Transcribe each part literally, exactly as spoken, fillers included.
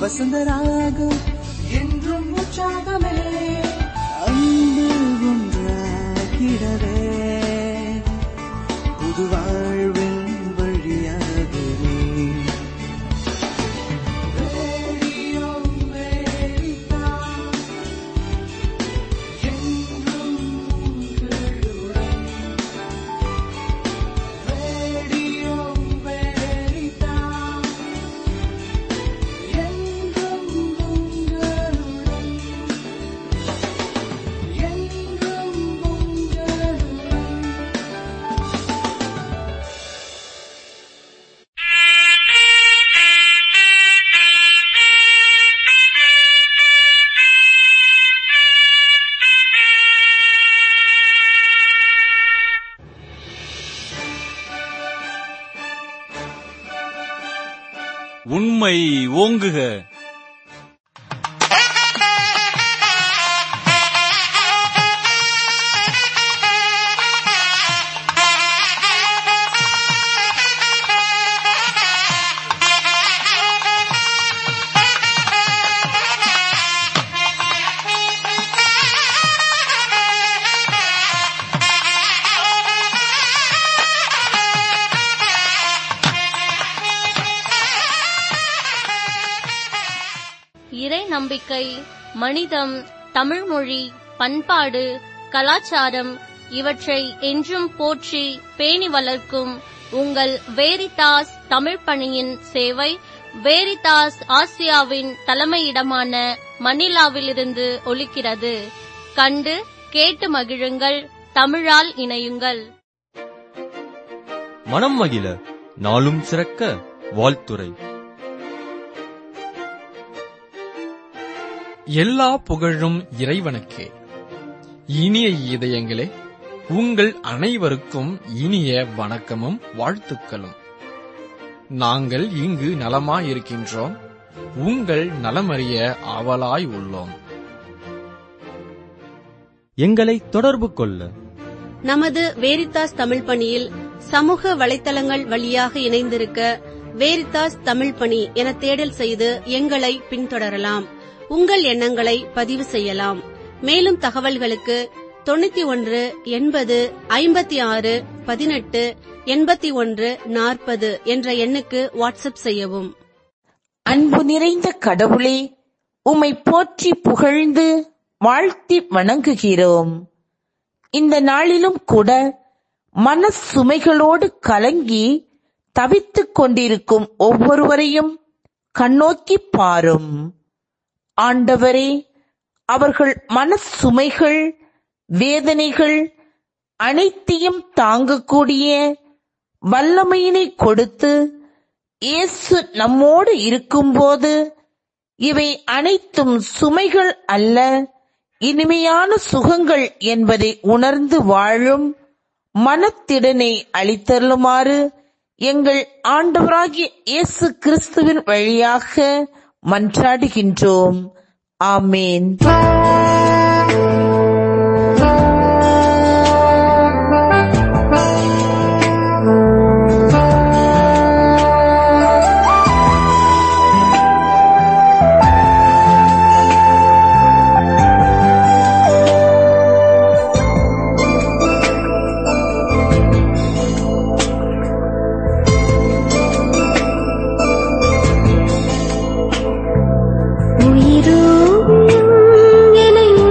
வசந்தராகம் என்றும் உற்சாகமே அன்பு ஒன்றாகிடவே புது வாழ்வின் வழியாகவே ரேடியோ அமெரிக்கா என்றும் உங்களுடன். ரேடியோ அமெரிக்கா என்றும் உங்களுடன். என்றும் உங்களுடன். உண்மை ஓங்குக. இறை நம்பிக்கை, மனிதம், தமிழ்மொழி, பண்பாடு, கலாச்சாரம் இவற்றை என்றும் போற்றி பேணி வளர்க்கும் உங்கள் வேரிதாஸ் தமிழ் பணியின் சேவை வேரிதாஸ் ஆசியாவின் தலைமையிடமான மணிலாவிலிருந்து ஒலிக்கிறது. கண்டு கேட்டு மகிழுங்கள். தமிழால் இணையுங்கள். மனம் மகிழ நாளும் சிறக்க வாழ்த்துரை. எல்லா புகழும் இறைவனுக்கே. இனிய இதயங்களே, உங்கள் அனைவருக்கும் இனிய வணக்கமும் வாழ்த்துக்களும். நாங்கள் இங்கு நலமாயிருக்கின்றோம். உங்கள் நலமறிய ஆவலாய் உள்ளோம். எங்களை தொடர்பு கொள்ள நமது வேரிதாஸ் தமிழ் பணியில் சமூக வலைத்தளங்கள் வழியாக இணைந்திருக்க வேரிதாஸ் தமிழ் பணி என தேடல் செய்து எங்களை பின்தொடரலாம். உங்கள் எண்ணங்களை பதிவு செய்யலாம். மேலும் தகவல்களுக்கு தொண்ணூத்தி ஒன்று எண்பது ஐம்பத்தி ஆறு பதினெட்டு எண்பத்தி ஒன்று நாற்பது என்ற எண்ணுக்கு வாட்ஸ்அப் செய்யவும். அன்பு நிறைந்த கடவுளே, உம்மை போற்றி புகழ்ந்து வாழ்த்தி வணங்குகிறோம். இந்த நாளிலும் கூட மன சுமைகளோடு கலங்கி தவித்துக் கொண்டிருக்கும் ஒவ்வொருவரையும் கண்ணோக்கி பாரும். ஆண்டவரே, அவர்கள் மன சுமைகள், வேதனைகள் அனைத்தையும் தாங்கக்கூடிய வல்லமையினை கொடுத்து, இயேசு நம்மோடு இருக்கும்போது இவை அனைத்தும் சுமைகள் அல்ல, இனிமையான சுகங்கள் என்பதை உணர்ந்து வாழும் மனத்திடனை அளித்தருளுமாறு எங்கள் ஆண்டவராகிய இயேசு கிறிஸ்துவின் வழியாக மன்றாடுகின்றோம். ஆமேன். உயிரோ என்னை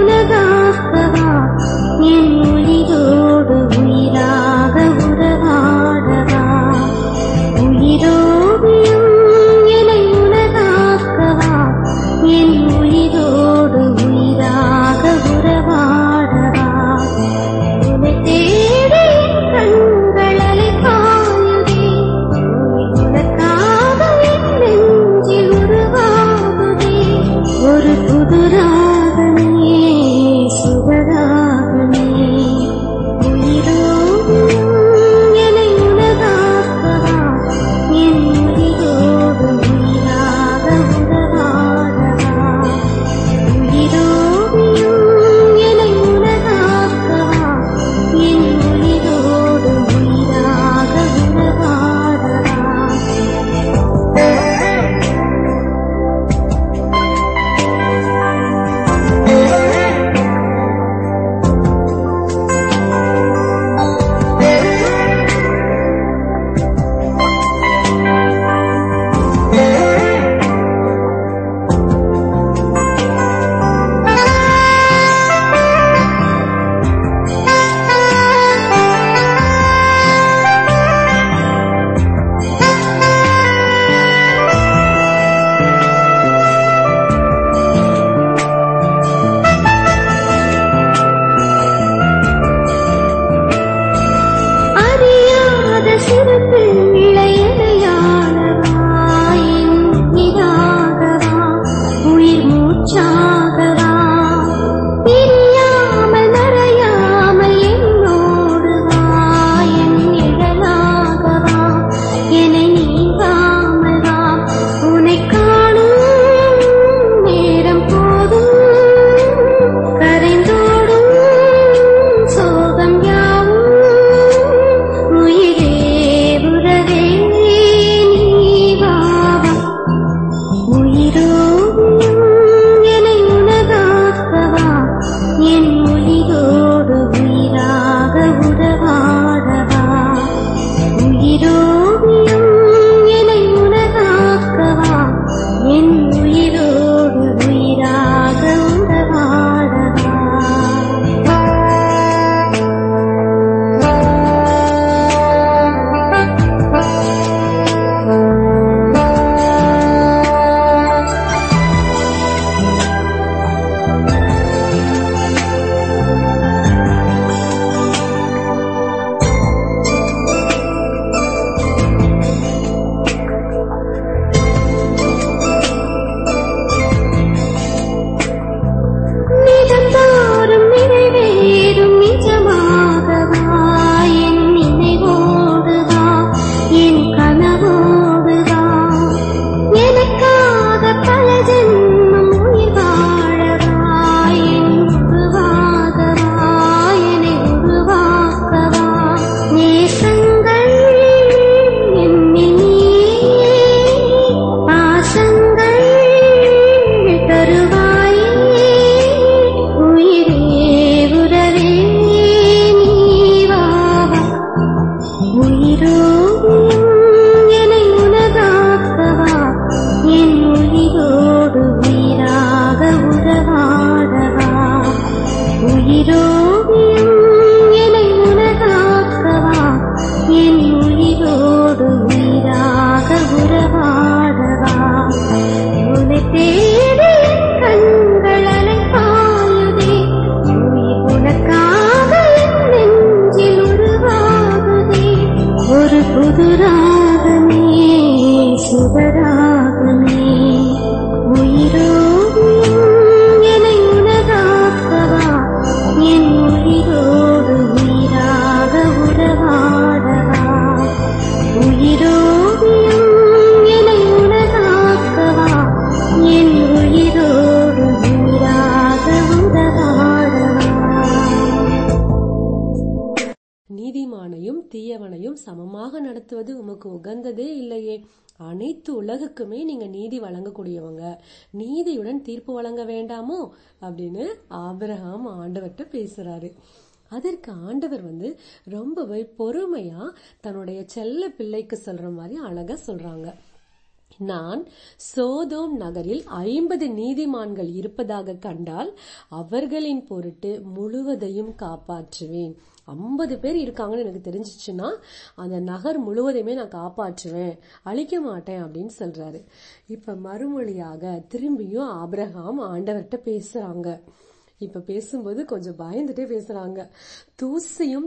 சமமாக நடத்துவது உமக்கு உகந்ததே இல்லையே. அனைத்து உலகுக்குமே நீங்க நீதி வழங்கக்கூடியவங்க, நீதியுடன் தீர்ப்பு வழங்க வேண்டாமோ அப்படின்னு ஆபிரகாம் ஆண்டவர்கிட்ட பேசுறாரு. அதற்கு ஆண்டவர் வந்து ரொம்பவே பொறுமையா தன்னுடைய செல்ல பிள்ளைக்கு சொல்ற மாதிரி அழகா சொல்றாங்க. நான் சோதோம் நகரில் ஐம்பது நீதிமான்கள் இருப்பதாக கண்டால் அவர்களின் பொருட்டு முழுவதையும் காப்பாற்றுவேன். ஐம்பது பேர் இருக்காங்கன்னு எனக்கு தெரிஞ்சிச்சுன்னா அந்த நகர் முழுவதையுமே நான் காப்பாற்றுவேன், அழிக்க மாட்டேன் அப்படின்னு சொல்றாரு. இப்ப மறுமொழியாக திரும்பியும் ஆபிரகாம் ஆண்டவர்கிட்ட பேசுறாங்க. இப்ப பேசும்போது கொஞ்சம் பயந்துட்டே பேசுறாங்க. தூசியும்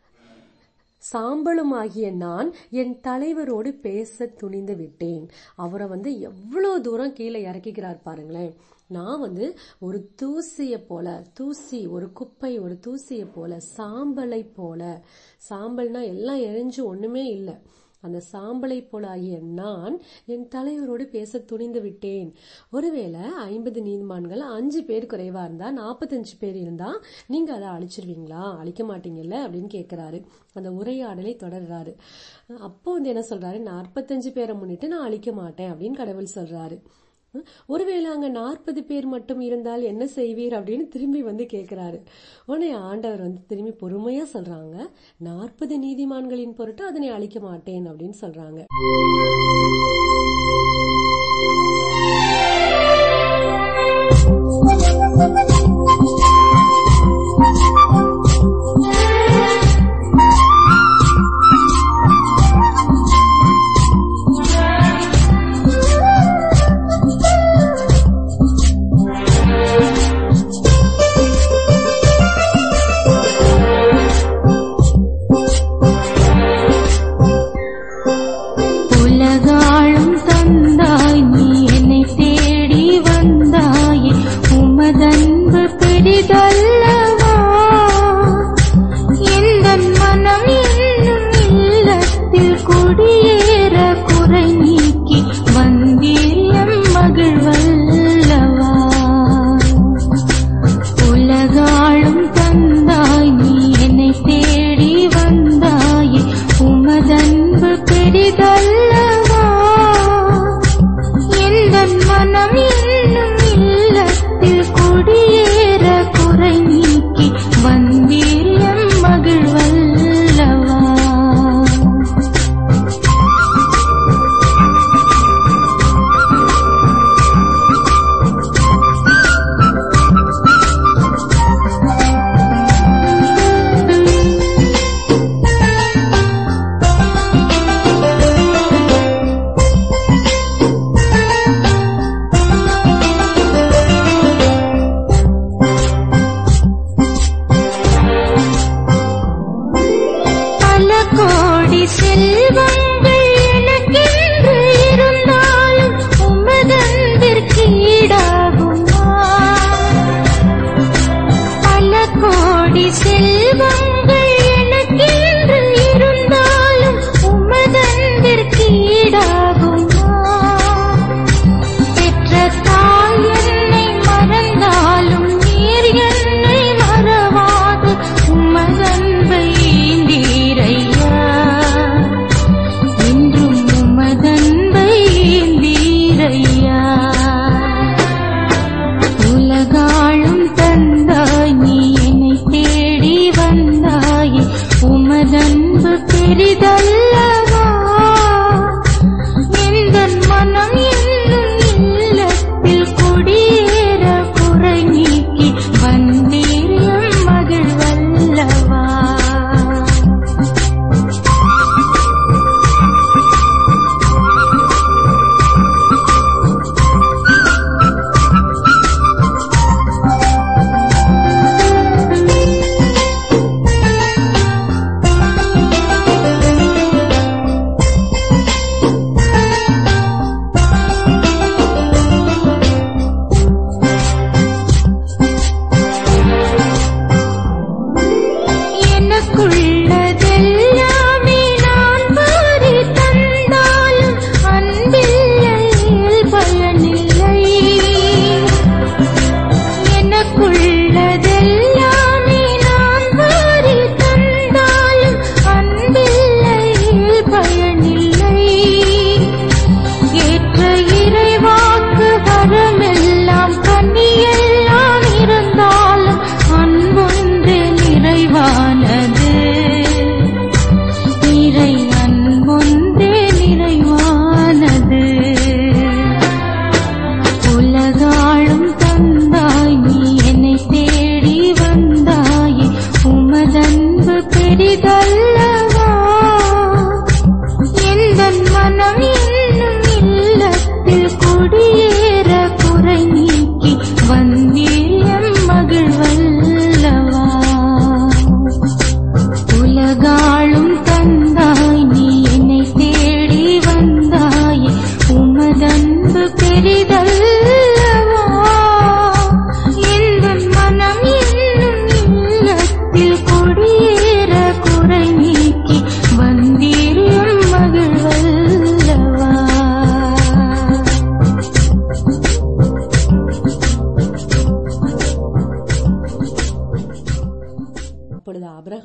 சாம்பலுமாகிய நான் என் தலைவரோடு பேச துணிந்து விட்டேன். அவரை வந்து எவ்வளவு தூரம் கீழே இறக்கிக்கிறார் பாருங்களேன். நான் வந்து ஒரு தூசிய போல, தூசி ஒரு குப்பை, ஒரு தூசிய போல, சாம்பலை போல, சாம்பல்னா எல்லாம் எரிஞ்சு ஒண்ணுமே இல்லை, அந்த சாம்பலை போல ஆகிய நான் என் தலைவரோடு பேச துணிந்து விட்டேன். ஒருவேளை ஐம்பது நீதிமான்கள் அஞ்சு பேர் குறைவா இருந்தா, நாப்பத்தஞ்சு பேர் இருந்தா நீங்க அதை அழிச்சிருவீங்களா? அழிக்க மாட்டீங்கல்ல அப்படின்னு கேட்கிறாரு. அந்த உரையாடலை தொடர்றாரு. அப்போ வந்து என்ன சொல்றாரு, நாற்பத்தஞ்சு பேரை முன்னிட்டு நான் அழிக்க மாட்டேன் அப்படின்னு கடவுள் சொல்றாரு. ஒருவேளை அங்க நாற்பது பேர் மட்டும் இருந்தால் என்ன செய்வீர் அப்படின்னு திரும்பி வந்து கேட்கிறாரு. உடனே ஆண்டவர் வந்து திரும்பி பொறுமையா சொல்றாங்க, நாற்பது நீதிமான்களின் பொருட்டு அதனை அழிக்க மாட்டேன் அப்படின்னு சொல்றாங்க. உலகாளும் தந்தாய் நீ என்னை தேடி வந்தாயே,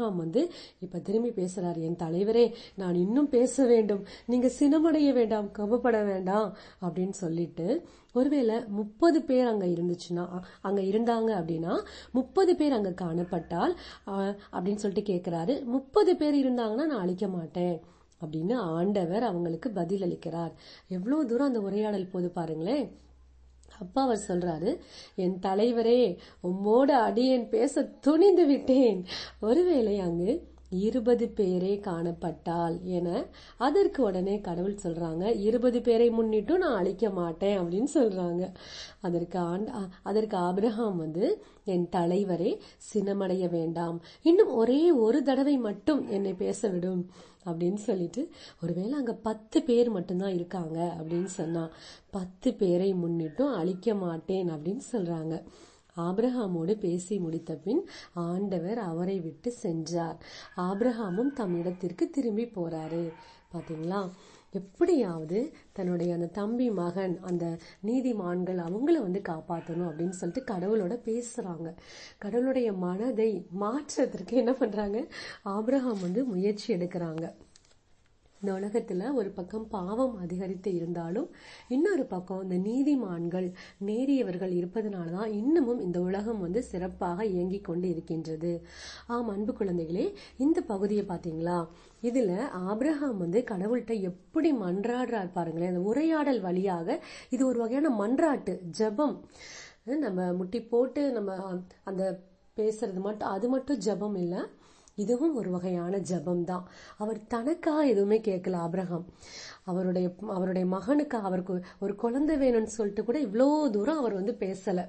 ஆபிரகாம் வந்து இப்ப திரும்பி பேசுறாரு, என் தலைவரே நான் இன்னும் பேச வேண்டும், நீங்க சினமடைய வேண்டாம், கவப்பட வேண்டாம் அப்படின்னு சொல்லிட்டு, ஒருவேளை முப்பது பேர் அங்க இருந்துச்சுன்னா அங்க இருந்தாங்க அப்படின்னா முப்பது பேர் அங்க காணப்பட்டால் அப்படின்னு சொல்லிட்டு கேக்குறாரு. முப்பது பேர் இருந்தாங்கன்னா நான் அழிக்க மாட்டேன் அப்படின்னு ஆண்டவர் அவங்களுக்கு பதில் அளிக்கிறார். எவ்வளவு தூரம் அந்த உரையாடல் போது பாருங்களேன். அப்பா அவர் சொல்றாரு, என் தலைவரே உம்மோட அடியேன் பேச துணிந்து விட்டேன், ஒருவேளை அங்கு இருபது பேரே காணப்பட்டால் என. அதற்கு உடனே கடவுள் சொல்றாங்க, இருபது பேரை முன்னிட்டும் நான் அழிக்க மாட்டேன் அப்படின்னு சொல்றாங்க. அதற்கு ஆண்ட அதற்கு ஆபிரகாம் வந்து, என் தலைவரே சினமடைய வேண்டாம், இன்னும் ஒரே ஒரு தடவை மட்டும் என்னை பேச விடும் அப்படின்னு சொல்லிட்டு, ஒருவேளை அங்க பத்து பேர் மட்டும்தான் இருக்காங்க அப்படின்னு சொன்னா பத்து பேரை முன்னிட்டும் அழிக்க மாட்டேன் அப்படின்னு சொல்றாங்க. ஆபிரகாமோடு பேசி முடித்த பின் ஆண்டவர் அவரை விட்டு சென்றார். ஆபிரகாமும் தம் இடத்திற்கு திரும்பி போறாரு. பாத்தீங்களா, எப்படியாவது தன்னுடைய அந்த தம்பி மகன் அந்த நீதிமான்கள் அவங்கள வந்து காப்பாற்றணும் அப்படின்னு சொல்லிட்டு கடவுளோட பேசுறாங்க. கடவுளுடைய மனதை மாற்றத்திற்கு என்ன பண்றாங்க, ஆபிரகாம் வந்து முயற்சி எடுக்கிறாங்க. இந்த உலகத்துல ஒரு பக்கம் பாவம் அதிகரித்து இருந்தாலும் இன்னொரு பக்கம் இந்த நீதிமான்கள் நேரியவர்கள் இருப்பதனாலதான் இன்னமும் இந்த உலகம் வந்து சிறப்பாக இயங்கிக் கொண்டு இருக்கின்றது. ஆம் அன்பு குழந்தைகளே, இந்த பகுதியை பாத்தீங்களா, இதுல ஆபிரகாம் வந்து கடவுள்கிட்ட எப்படி மன்றாடுறார் பாருங்களேன். அந்த உரையாடல் வழியாக இது ஒரு வகையான மன்றாட்டு ஜெபம். நம்ம முட்டி போட்டு நம்ம அந்த பேசுறது மட்டும் அது மட்டும் ஜெபம் இல்ல, இதுவும் ஒரு வகையான ஜெபம் தான். அவர் தனக்காக எதுவுமே கேட்கல ஆபிரகாம். அவருடைய அவருடைய மகனுக்கு அவருக்கு ஒரு குழந்தை வேணும்னு சொல்லிட்டு கூட இவ்வளவு தூரம் அவர் வந்து பேசல.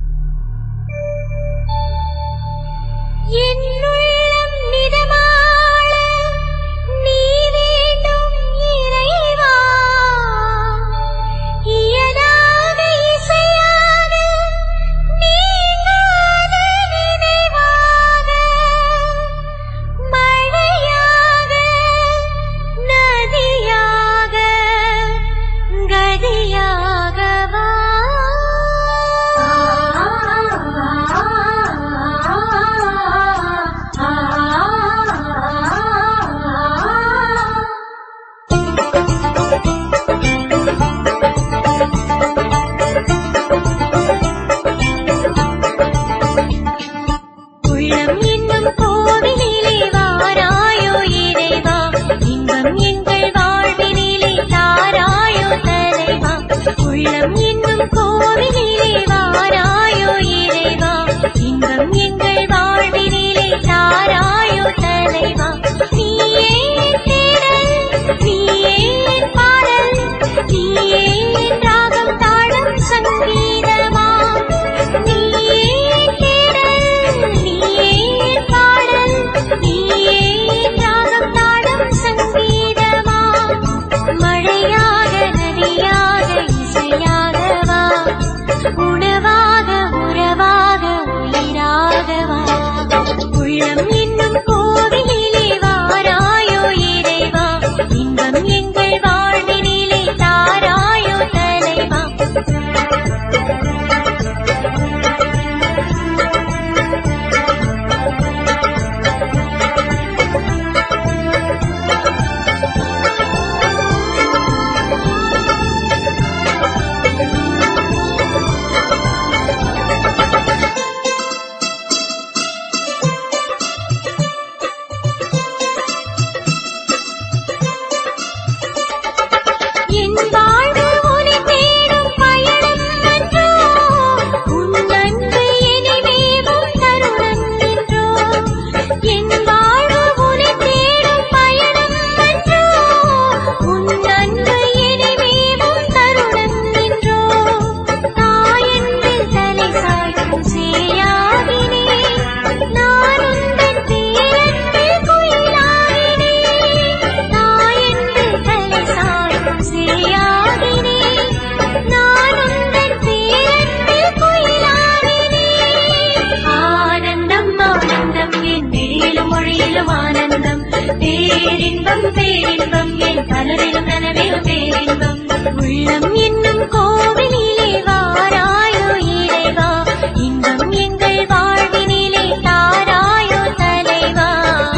பேரின்பம் பேரின்பம் என் பலரிலும் நனவிலும் பேரின்பம் உள்ளம் என்னும் கோவிலிலே வாராயோ இறைவா இன்பம் எங்கள் வாழ்வினிலே தாராயோ தலைவா.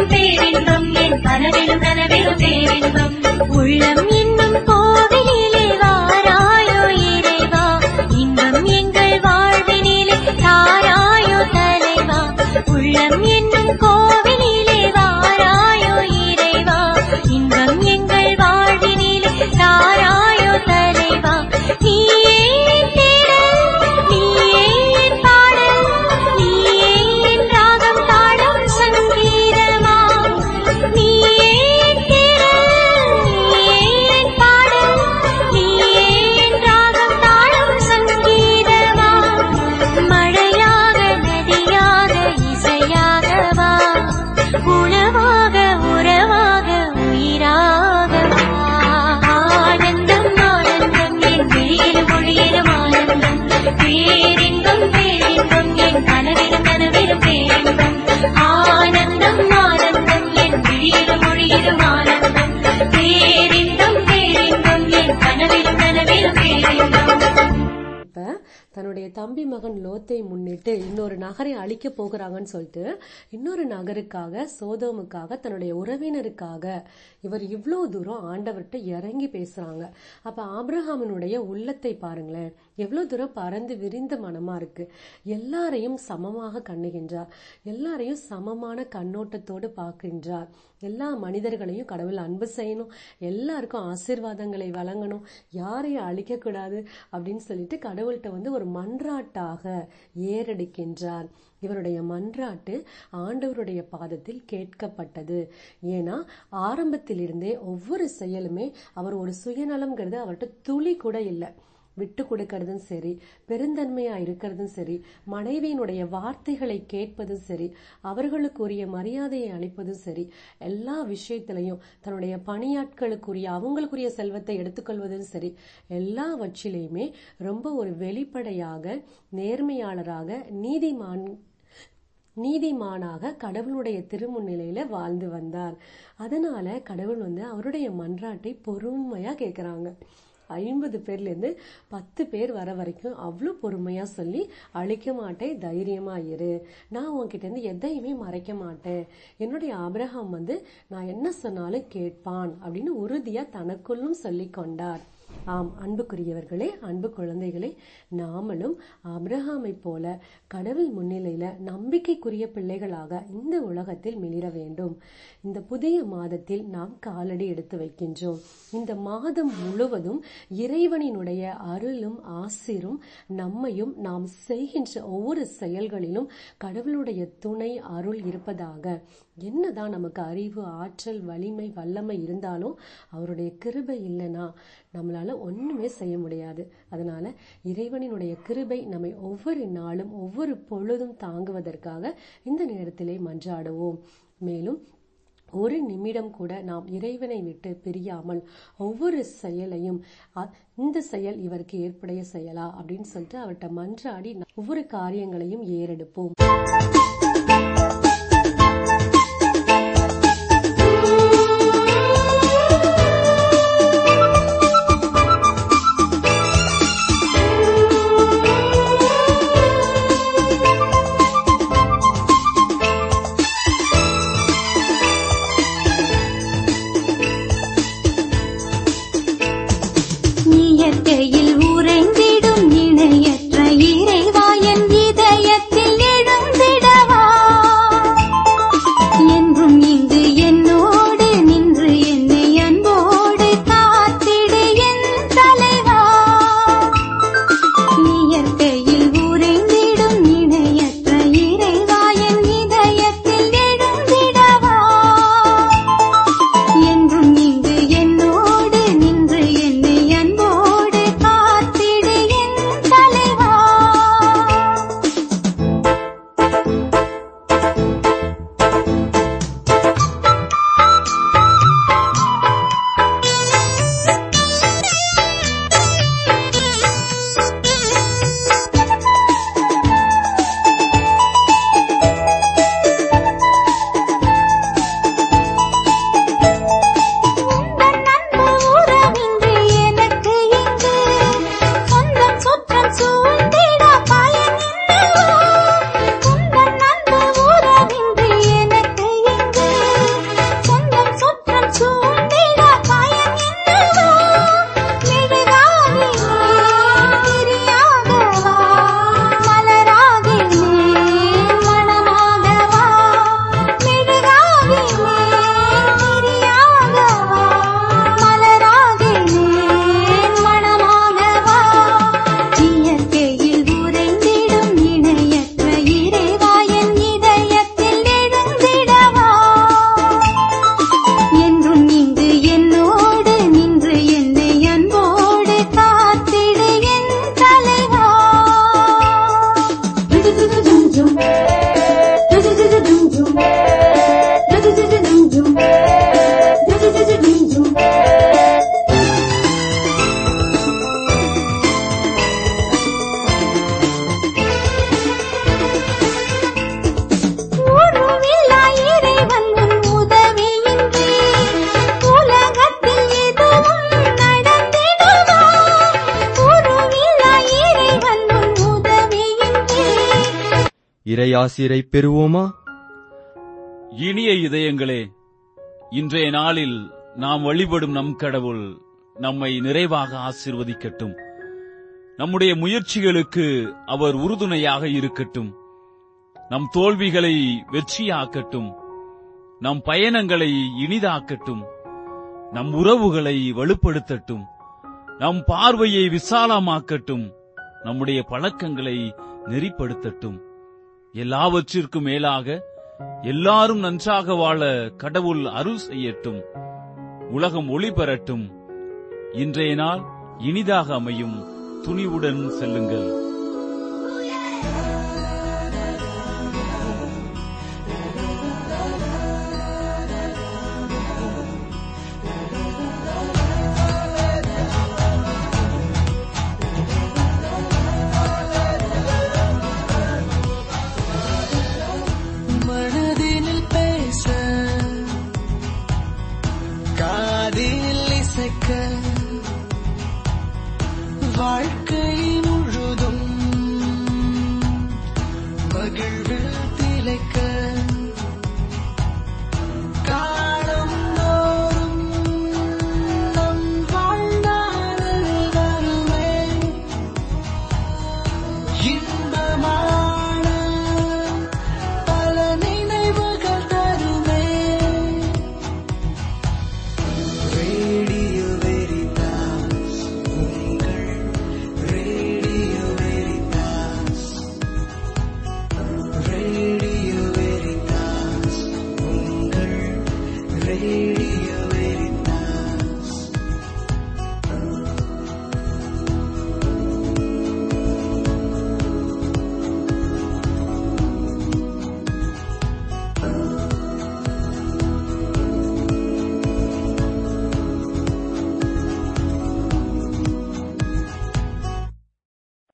பேரின்பம் பேரின்பம் என் கனவிலும் நனவிலும் பேரின்பம். உள்ளம் என்னும் கோவிலிலே வாராயோ இறைவா, இன்பம் எங்கள் வாழ்வினிலே தாராயோ தலைவா. உள்ளம் என்னும் கோவிலிலே வாராயோ இறைவா, இன்பம் எங்கள் வாழ்வினிலே தாராயோ தலைவா. நீயே தேடல், நீயே பாடல், நீயே ராகம் பாடும் சங்கீதமா. நீயே தேடல், நீயே பாடல், நீயே ராகம் பாடும் சங்கீதமா. மழையாக நதியாக இசையாகவா, உணவாக உறவாக உயிராகவா. ஆனந்தம் ஆனந்தம் என் விழியிலும் மொழியிலும் ஆனந்தம். பேரின்பம் பேரின்பம் என் கனவிலும் கனவிலும் பேரின்பம். ஆனந்தம் ஆனந்தம் என் விழியிலும் மொழியிலும் ஆனந்தம். பேரின்பம் பேரின்பம் என் கனவிலும் கனவிலும் பேரின்பம். இப்ப தன்னுடைய தம்பி மகன் லோத்தை முன்னிட்டு இன்னொரு நகரை அழிக்க போகிறாங்கன்னு சொல்லிட்டு இன்னொரு நகருக்காக, சோதோமுக்காக, தன்னுடைய உறவினருக்காக இவர் இவ்வளவு தூரம் ஆண்டவர்கிட்ட இறங்கி பேசுறாங்க. அப்ப ஆபிரகாமினுடைய உள்ளத்தை பாருங்களேன், எவ்வளவு தூரம் பறந்து விரிந்த மனமா இருக்கு. எல்லாரையும் சமமாக கண்ணுகின்றார், எல்லாரையும் சமமான கண்ணோட்டத்தோடு பார்க்கின்றார். எல்லா மனிதர்களையும் கடவுள் அன்பு செய்யணும், எல்லாருக்கும் ஆசீர்வாதங்களை வழங்கணும், யாரையும் அழிக்க கூடாது அப்படின்னு சொல்லிட்டு கடவுள்கிட்ட வந்து ஒரு மன்றாட்டாக ஏறெடுக்கின்றார். இவருடைய மன்றாட்டு ஆண்டவருடைய பாதத்தில் கேட்கப்பட்டது. ஏன்னா ஆரம்பத்திலிருந்தே ஒவ்வொரு செயலுமே அவர் ஒரு சுயநலம்ங்கிறது அவர்கிட்ட துளி கூட இல்லை. விட்டு கொடுக்கறதும் சரி, பெருந்தன்மையா இருக்கிறதும் சரி, மனைவியினுடைய வார்த்தைகளை கேட்பதும் சரி, அவர்களுக்குரிய மரியாதையை அளிப்பதும் சரி, எல்லா விஷயத்திலையும் தன்னுடைய பணியாட்களுக்குரிய அவங்களுக்குரிய செல்வத்தை எடுத்துக்கொள்வதும் சரி, எல்லாவற்றிலையுமே ரொம்ப ஒரு வெளிப்படையாக, நேர்மையாளராக, நீதிமான் நீதிமானாக கடவுளுடைய திருமுன்னிலையில வாழ்ந்து வந்தார். அதனால கடவுள் வந்து அவருடைய மன்றாட்டை பொறுமையா கேட்கிறாங்க. ஐம்பது பேர்ல இருந்து பத்து பேர் வர வரைக்கும் அவ்வளவு பொறுமையா சொல்லி, அழிக்க மாட்டேன், தைரியமா இரு, நான் உன்கிட்ட இருந்து எதையுமே மறைக்க மாட்டேன், என்னுடைய ஆபிரகாம் வந்து நான் என்ன சொன்னாலும் கேட்பான் அப்படின்னு உறுதியா தனக்குள்ளும் சொல்லி கொண்டார். ஆம், அன்புக்குரியவர்களே, அன்பு குழந்தைகளே, நாமளும் ஆபிரகாமை போல கடவுள் முன்னிலையில நம்பிக்கைக்குரிய பிள்ளைகளாக இந்த உலகத்தில் மிளிர வேண்டும். இந்த புதிய மாதத்தில் நாம் காலடி எடுத்து வைக்கின்றோம். இந்த மாதம் முழுவதும் இறைவனினுடைய அருளும் ஆசிரும் நம்மையும் நாம் செய்கின்ற ஒவ்வொரு செயல்களிலும் கடவுளுடைய துணை அருள் இருப்பதாக. என்னதான் நமக்கு அறிவு, ஆற்றல், வலிமை, வல்லமை இருந்தாலும் அவருடைய கிருபை இல்லைன்னா நம்மளால ஒண்ணுமே செய்ய முடியாது. அதனால இறைவனினுடைய கிருபை நம்மை ஒவ்வொரு நாளும் ஒவ்வொரு பொழுதும் தாங்குவதற்காக இந்த நேரத்திலே மன்றாடுவோம். மேலும் ஒரு நிமிடம் கூட நாம் இறைவனை விட்டு பிரியாமல் ஒவ்வொரு செயலையும் இந்த செயல் இவருக்கு ஏற்புடைய செயலா அப்படின்னு சொல்லிட்டு அவர்கிட்ட மன்றாடி ஒவ்வொரு காரியங்களையும் ஏறெடுப்போம். இயற்கையில் உறைந்திடும் இணையற்ற இறைவா, என் இதயத்தில் எழுந்திடவா. இறையாசிரை பெறுவோமா? இனிய இதயங்களே, இன்றைய நாளில் நாம் வழிபடும் நம் கடவுள் நம்மை நிறைவாக ஆசீர்வதிக்கட்டும். நம்முடைய முயற்சிகளுக்கு அவர் உறுதுணையாக இருக்கட்டும். நம் தோல்விகளை வெற்றியாக்கட்டும். நம் பயணங்களை இனிதாக்கட்டும். நம் உறவுகளை வலுப்படுத்தட்டும். நம் பார்வையை விசாலமாக்கட்டும். நம்முடைய பழக்கங்களை நெறிப்படுத்தட்டும். எல்லாவற்றிற்கும் மேலாக எல்லாரும் நன்றாக வாழ கடவுள் அருள் செய்யட்டும். உலகம் ஒளி பெறட்டும். இன்றைய நாள் இனிதாக அமையும். துணிவுடன் செல்லுங்கள்.